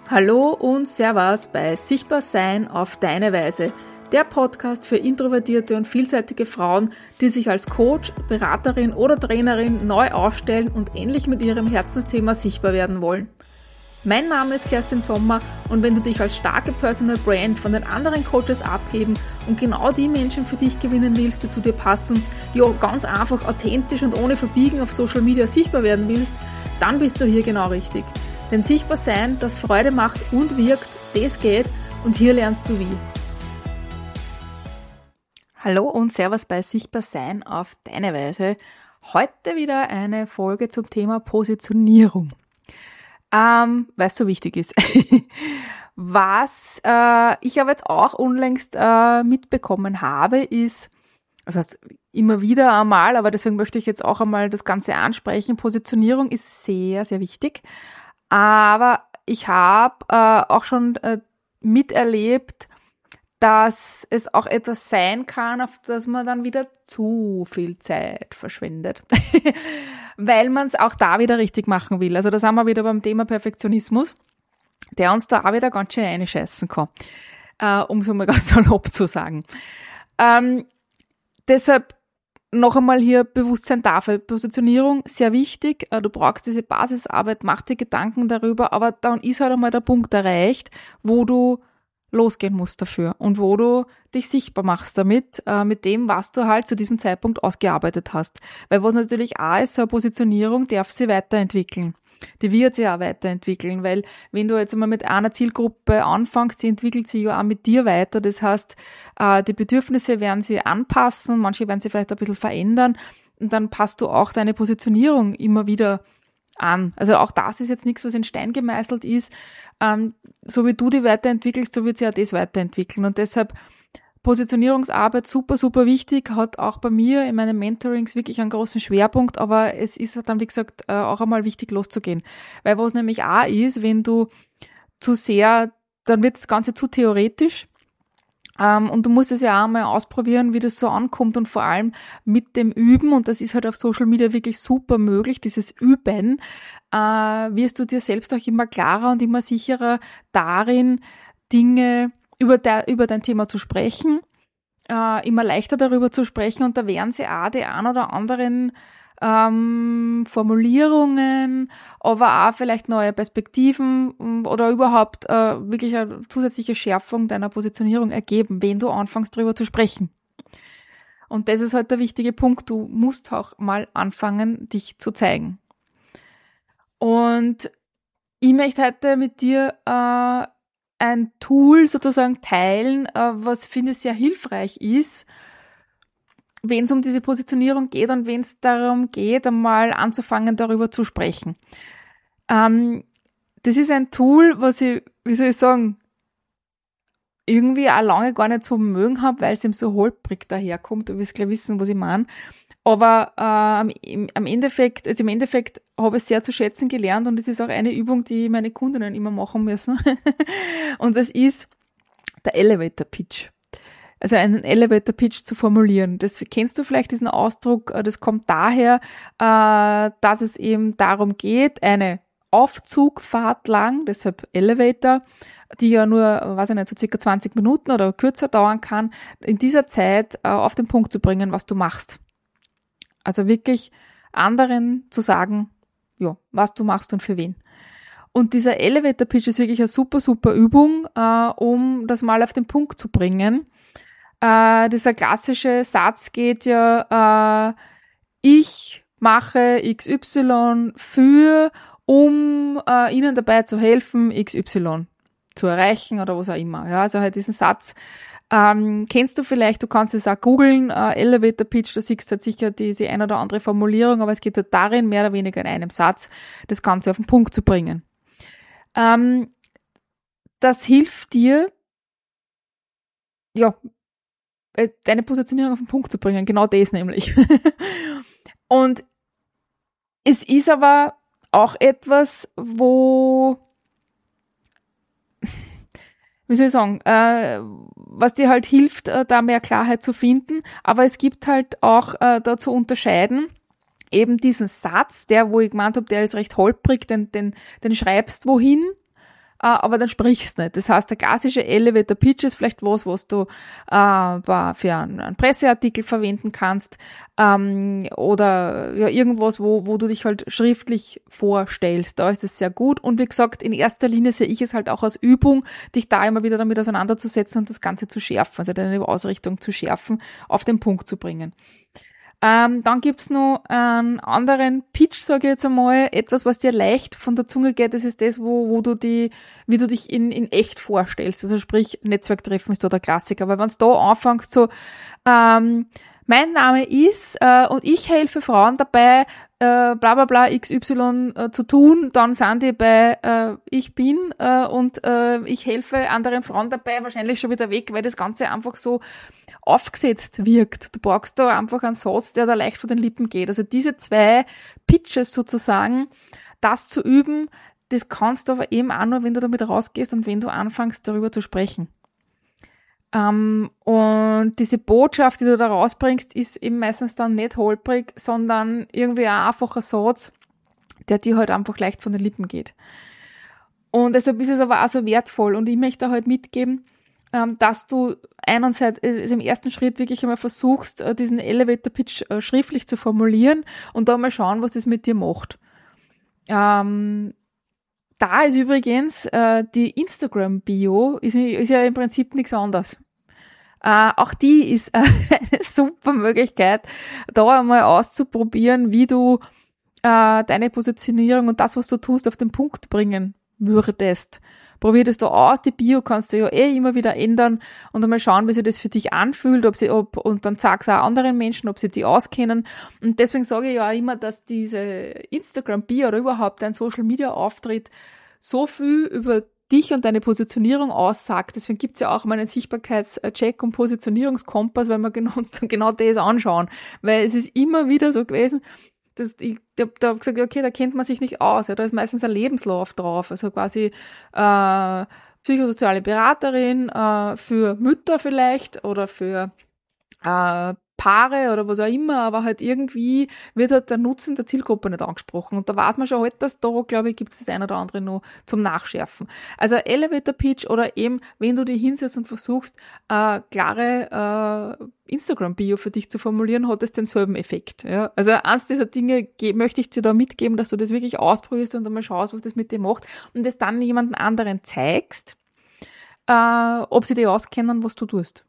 Hallo und Servus bei Sichtbar Sein auf deine Weise, der Podcast für introvertierte und vielseitige Frauen, die sich als Coach, Beraterin oder Trainerin neu aufstellen und endlich mit ihrem Herzensthema sichtbar werden wollen. Mein Name ist Kerstin Sommer und wenn du dich als starke Personal Brand von den anderen Coaches abheben und genau die Menschen für dich gewinnen willst, die zu dir passen, ganz einfach authentisch und ohne Verbiegen auf Social Media sichtbar werden willst, dann bist du hier genau richtig. Denn sichtbar sein, das Freude macht und wirkt, das geht und hier lernst du wie. Hallo und Servus bei Sichtbar Sein auf deine Weise. Heute wieder eine Folge zum Thema Positionierung. Weil es so wichtig ist. Was ich aber jetzt auch unlängst mitbekommen habe, ist, das heißt immer wieder einmal, aber deswegen möchte ich jetzt auch einmal das Ganze ansprechen. Positionierung ist sehr, sehr wichtig. Aber ich habe auch schon miterlebt, dass es auch etwas sein kann, auf das man dann wieder zu viel Zeit verschwendet, weil man es auch da wieder richtig machen will. Also da sind wir wieder beim Thema Perfektionismus, der uns da auch wieder ganz schön reinscheißen kann, um es mal ganz salopp zu sagen. Deshalb noch einmal hier Bewusstsein dafür. Positionierung, sehr wichtig. Du brauchst diese Basisarbeit, mach dir Gedanken darüber, aber dann ist halt einmal der Punkt erreicht, wo du losgehen musst dafür und wo du dich sichtbar machst damit, mit dem, was du halt zu diesem Zeitpunkt ausgearbeitet hast. Weil was natürlich auch ist, so eine Positionierung darf sie weiterentwickeln. Die wird sich auch weiterentwickeln, weil wenn du jetzt einmal mit einer Zielgruppe anfängst, die entwickelt sich ja auch mit dir weiter. Das heißt, die Bedürfnisse werden sie anpassen, manche werden sie vielleicht ein bisschen verändern und dann passt du auch deine Positionierung immer wieder an. Also auch das ist jetzt nichts, was in Stein gemeißelt ist. So wie du die weiterentwickelst, so wird sie auch das weiterentwickeln und deshalb Positionierungsarbeit super, super wichtig, hat auch bei mir in meinen Mentorings wirklich einen großen Schwerpunkt, aber es ist dann, wie gesagt, auch einmal wichtig loszugehen. Weil was nämlich auch ist, wenn du zu sehr, dann wird das Ganze zu theoretisch und du musst es ja auch mal ausprobieren, wie das so ankommt und vor allem mit dem Üben, und das ist halt auf Social Media wirklich super möglich, dieses Üben, wirst du dir selbst auch immer klarer und immer sicherer darin, Dinge über dein Thema zu sprechen, immer leichter darüber zu sprechen und da werden sie auch die ein oder anderen Formulierungen, aber auch vielleicht neue Perspektiven oder überhaupt wirklich eine zusätzliche Schärfung deiner Positionierung ergeben, wenn du anfängst darüber zu sprechen. Und das ist halt der wichtige Punkt, du musst auch mal anfangen, dich zu zeigen. Und ich möchte heute mit dir ein Tool sozusagen teilen, was finde ich sehr hilfreich ist, wenn es um diese Positionierung geht und wenn es darum geht, einmal anzufangen, darüber zu sprechen. Das ist ein Tool, was ich, wie soll ich sagen, irgendwie auch lange gar nicht so mögen habe, weil es ihm so holprig daherkommt. Du wirst gleich wissen, was ich meine. Aber im Endeffekt habe ich es sehr zu schätzen gelernt und es ist auch eine Übung, die meine Kundinnen immer machen müssen. Und das ist der Elevator Pitch. Also einen Elevator Pitch zu formulieren. Das kennst du vielleicht, diesen Ausdruck, das kommt daher, dass es eben darum geht, eine Aufzugfahrt lang, deshalb Elevator, die ja nur, weiß ich nicht, so circa 20 Minuten oder kürzer dauern kann, in dieser Zeit auf den Punkt zu bringen, was du machst. Also wirklich anderen zu sagen, ja, was du machst und für wen. Und dieser Elevator Pitch ist wirklich eine super, super Übung, um das mal auf den Punkt zu bringen. Dieser klassische Satz geht ja, ich mache XY um Ihnen dabei zu helfen, XY zu erreichen oder was auch immer. Ja, also halt diesen Satz kennst du vielleicht, du kannst es auch googeln, Elevator Pitch, du siehst halt sicher diese ein oder andere Formulierung, aber es geht halt darin, mehr oder weniger in einem Satz, das Ganze auf den Punkt zu bringen. Das hilft dir, ja, deine Positionierung auf den Punkt zu bringen, genau das nämlich. Und es ist aber auch etwas, wo, wie soll ich sagen, was dir halt hilft, da mehr Klarheit zu finden, aber es gibt halt auch da zu unterscheiden, eben diesen Satz, wo ich gemeint habe, der ist recht holprig, den schreibst wohin, aber dann sprichst du nicht. Das heißt, der klassische Elevator Pitch ist vielleicht was du für einen Presseartikel verwenden kannst, oder ja, irgendwas, wo du dich halt schriftlich vorstellst. Da ist es sehr gut. Und wie gesagt, in erster Linie sehe ich es halt auch als Übung, dich da immer wieder damit auseinanderzusetzen und das Ganze zu schärfen, also deine Ausrichtung zu schärfen, auf den Punkt zu bringen. Dann gibt's noch einen anderen Pitch, sage ich jetzt einmal, etwas, was dir leicht von der Zunge geht, das ist das, wie du dich in echt vorstellst. Also sprich, Netzwerktreffen ist da der Klassiker, weil wenn du da anfängst so, mein Name ist und ich helfe Frauen dabei, bla bla bla XY zu tun, dann sind die bei ich bin und ich helfe anderen Frauen dabei wahrscheinlich schon wieder weg, weil das Ganze einfach so aufgesetzt wirkt. Du brauchst da einfach einen Satz, der da leicht von den Lippen geht. Also diese 2 Pitches sozusagen, das zu üben, das kannst du aber eben auch nur, wenn du damit rausgehst und wenn du anfängst, darüber zu sprechen. Und diese Botschaft, die du da rausbringst, ist eben meistens dann nicht holprig, sondern irgendwie ein einfacher Satz, der dir halt einfach leicht von den Lippen geht. Und deshalb ist es aber auch so wertvoll. Und ich möchte halt mitgeben, dass du einerseits im ersten Schritt wirklich einmal versuchst, diesen Elevator Pitch schriftlich zu formulieren und da mal schauen, was das mit dir macht. Da ist übrigens die Instagram-Bio, ist ja im Prinzip nichts anderes. Auch die ist eine super Möglichkeit, da einmal auszuprobieren, wie du deine Positionierung und das, was du tust, auf den Punkt bringen würdest. Probier das da aus, die Bio kannst du ja immer wieder ändern und einmal schauen, wie sich das für dich anfühlt, und dann sag's auch anderen Menschen, ob sie die auskennen. Und deswegen sage ich ja auch immer, dass diese Instagram-Bio oder überhaupt dein Social-Media-Auftritt so viel über dich und deine Positionierung aussagt. Deswegen gibt's ja auch mal einen Sichtbarkeitscheck und Positionierungskompass, weil wir genau das anschauen. Weil es ist immer wieder so gewesen, ich habe gesagt, okay, da kennt man sich nicht aus. Ja, da ist meistens ein Lebenslauf drauf. Also quasi psychosoziale Beraterin für Mütter vielleicht oder für Paare oder was auch immer, aber halt irgendwie wird halt der Nutzen der Zielgruppe nicht angesprochen. Und da weiß man schon halt, dass da, glaube ich, gibt es das ein oder andere noch zum Nachschärfen. Also Elevator Pitch oder eben, wenn du dich hinsetzt und versuchst, klare Instagram-Bio für dich zu formulieren, hat es denselben Effekt. Ja? Also eins dieser Dinge möchte ich dir da mitgeben, dass du das wirklich ausprobierst und einmal schaust, was das mit dir macht und das dann jemandem anderen zeigst, ob sie dich auskennen, was du tust.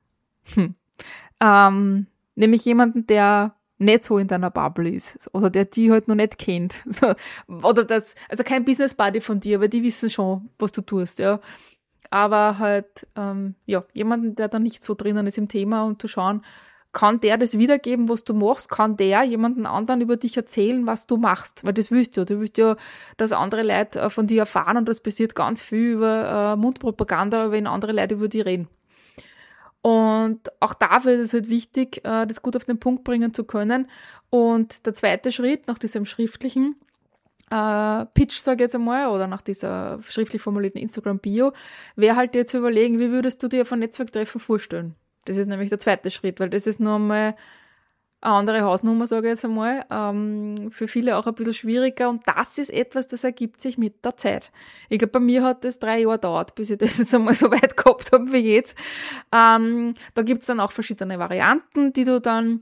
Nämlich jemanden, der nicht so in deiner Bubble ist oder der die halt noch nicht kennt. Oder also kein Business Buddy von dir, weil die wissen schon, was du tust, ja. Aber halt, jemanden, der da nicht so drinnen ist im Thema und zu schauen, kann der das wiedergeben, was du machst? Kann der jemanden anderen über dich erzählen, was du machst? Weil das willst du. Du willst ja, dass andere Leute von dir erfahren und das passiert ganz viel über Mundpropaganda, wenn andere Leute über dich reden. Und auch dafür ist es halt wichtig, das gut auf den Punkt bringen zu können. Und der zweite Schritt nach diesem schriftlichen Pitch, sage ich jetzt einmal, oder nach dieser schriftlich formulierten Instagram-Bio, wäre halt dir zu überlegen, wie würdest du dir von Netzwerktreffen vorstellen? Das ist nämlich der zweite Schritt, weil das ist nur einmal eine andere Hausnummer, sage ich jetzt einmal, für viele auch ein bisschen schwieriger und das ist etwas, das ergibt sich mit der Zeit. Ich glaube, bei mir hat das 3 Jahre gedauert, bis ich das jetzt einmal so weit gehabt habe wie jetzt. Da gibt's dann auch verschiedene Varianten, die du dann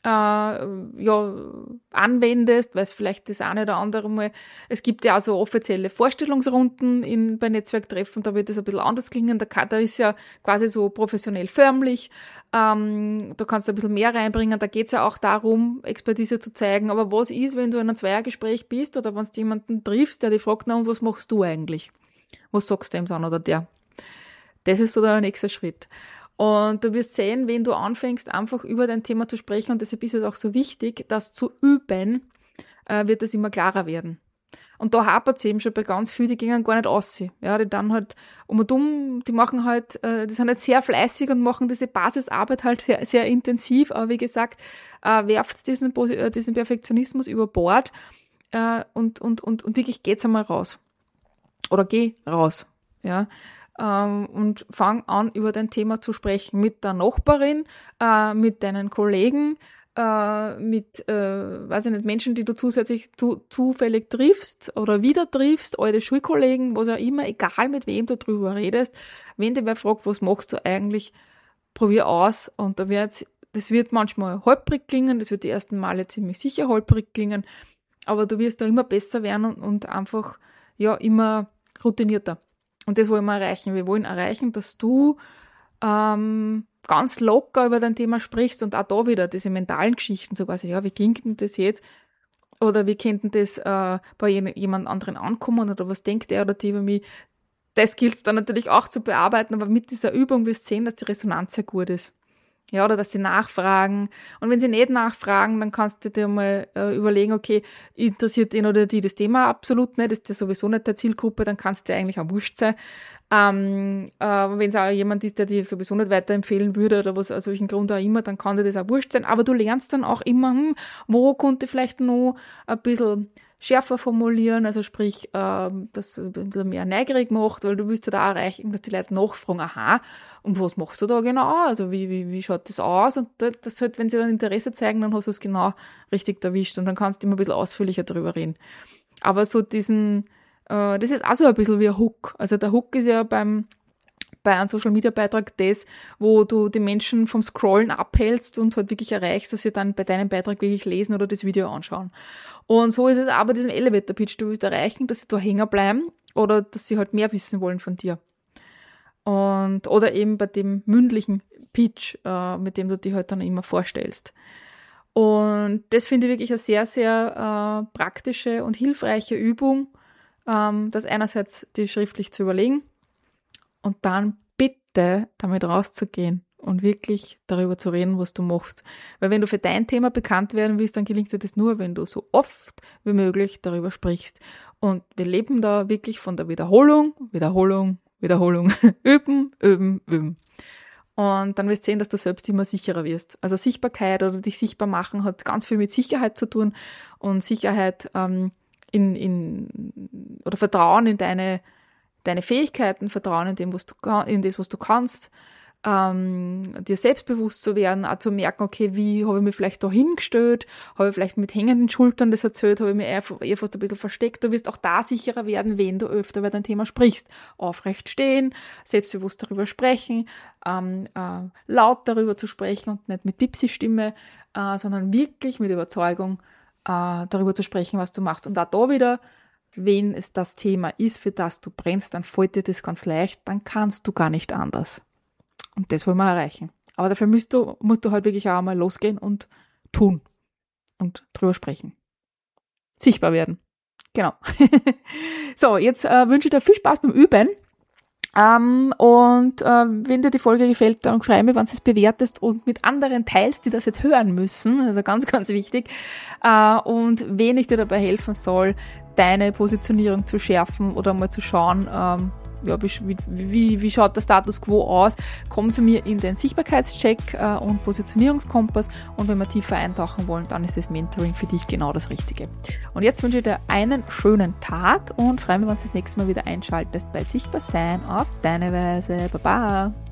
anwendest, weil es vielleicht das eine oder andere mal, es gibt ja auch so offizielle Vorstellungsrunden bei Netzwerktreffen, da wird das ein bisschen anders klingen, da ist ja quasi so professionell förmlich, da kannst du ein bisschen mehr reinbringen, da geht's ja auch darum, Expertise zu zeigen, aber was ist, wenn du in einem Zweiergespräch bist oder wenn du jemanden triffst, der dich fragt, na und was machst du eigentlich? Was sagst du ihm dann oder der? Das ist so der nächste Schritt. Und du wirst sehen, wenn du anfängst, einfach über dein Thema zu sprechen, und deshalb ist es auch so wichtig, das zu üben, wird es immer klarer werden. Und da hapert es eben schon bei ganz vielen, die gehen gar nicht aussehen. Ja, die dann halt um und um, die machen halt, die sind halt sehr fleißig und machen diese Basisarbeit halt sehr, sehr intensiv, aber wie gesagt, werft diesen Perfektionismus über Bord und wirklich geht's einmal raus. Oder geh raus. Ja. Und fang an, über dein Thema zu sprechen mit der Nachbarin, mit deinen Kollegen, weiß ich nicht, Menschen, die du zusätzlich zufällig triffst oder wieder triffst, alte Schulkollegen, was auch immer, egal mit wem du drüber redest, wenn dir wer fragt, was machst du eigentlich, probier aus und das wird manchmal holprig klingen, das wird die ersten Male ziemlich sicher holprig klingen, aber du wirst da immer besser werden und einfach, ja, immer routinierter. Und das wollen wir erreichen. Wir wollen erreichen, dass du ganz locker über dein Thema sprichst und auch da wieder diese mentalen Geschichten, so quasi, ja, wie klingt denn das jetzt? Oder wie könnte das bei jemand anderen ankommen oder was denkt er oder die über mich? Das gilt es dann natürlich auch zu bearbeiten, aber mit dieser Übung wirst du sehen, dass die Resonanz sehr gut ist. Ja, oder dass sie nachfragen. Und wenn sie nicht nachfragen, dann kannst du dir mal überlegen, okay, interessiert ihn oder die das Thema absolut nicht, ist ja sowieso nicht der Zielgruppe, dann kannst du dir eigentlich auch wurscht sein. Wenn es auch jemand ist, der dir sowieso nicht weiterempfehlen würde oder was, aus welchem Grund auch immer, dann kann dir das auch wurscht sein. Aber du lernst dann auch immer, wo konnte vielleicht noch ein bisschen schärfer formulieren, also sprich, das ein bisschen mehr neugierig macht, weil du willst ja da erreichen, dass die Leute nachfragen, aha, und was machst du da genau? Also wie schaut das aus? Und das halt, wenn sie dann Interesse zeigen, dann hast du es genau richtig erwischt und dann kannst du immer ein bisschen ausführlicher drüber reden. Aber so das ist auch so ein bisschen wie ein Hook. Also der Hook ist ja bei einem Social-Media-Beitrag das, wo du die Menschen vom Scrollen abhältst und halt wirklich erreichst, dass sie dann bei deinem Beitrag wirklich lesen oder das Video anschauen. Und so ist es auch bei diesem Elevator-Pitch. Du willst erreichen, dass sie da hängen bleiben oder dass sie halt mehr wissen wollen von dir. Oder eben bei dem mündlichen Pitch, mit dem du dich halt dann immer vorstellst. Und das finde ich wirklich eine sehr, sehr praktische und hilfreiche Übung, das einerseits dir schriftlich zu überlegen und dann bitte damit rauszugehen und wirklich darüber zu reden, was du machst. Weil wenn du für dein Thema bekannt werden willst, dann gelingt dir das nur, wenn du so oft wie möglich darüber sprichst. Und wir leben da wirklich von der Wiederholung, üben, üben, üben. Und dann wirst du sehen, dass du selbst immer sicherer wirst. Also Sichtbarkeit oder dich sichtbar machen hat ganz viel mit Sicherheit zu tun und Sicherheit oder Vertrauen in deine Fähigkeiten, Vertrauen in das, was du kannst, dir selbstbewusst zu werden, auch zu merken, okay, wie habe ich mich vielleicht da hingestellt, habe ich vielleicht mit hängenden Schultern das erzählt, habe ich mich eher fast ein bisschen versteckt. Du wirst auch da sicherer werden, wenn du öfter über dein Thema sprichst. Aufrecht stehen, selbstbewusst darüber sprechen, laut darüber zu sprechen und nicht mit Pipsi-Stimme, sondern wirklich mit Überzeugung darüber zu sprechen, was du machst. Und auch da wieder, wenn es das Thema ist, für das du brennst, dann fällt dir das ganz leicht, dann kannst du gar nicht anders. Und das wollen wir erreichen. Aber dafür musst du halt wirklich auch mal losgehen und tun und drüber sprechen. Sichtbar werden. Genau. So, jetzt wünsche ich dir viel Spaß beim Üben. Wenn dir die Folge gefällt, dann freue ich mich, wenn du es bewertest und mit anderen teilst, die das jetzt hören müssen. Also ganz, ganz wichtig. Und wenn ich dir dabei helfen soll, deine Positionierung zu schärfen oder mal zu schauen, wie schaut der Status Quo aus, komm zu mir in den Sichtbarkeitscheck und Positionierungskompass und wenn wir tiefer eintauchen wollen, dann ist das Mentoring für dich genau das Richtige. Und jetzt wünsche ich dir einen schönen Tag und freue mich, wenn du das nächste Mal wieder einschaltest bei Sichtbar Sein auf deine Weise. Baba!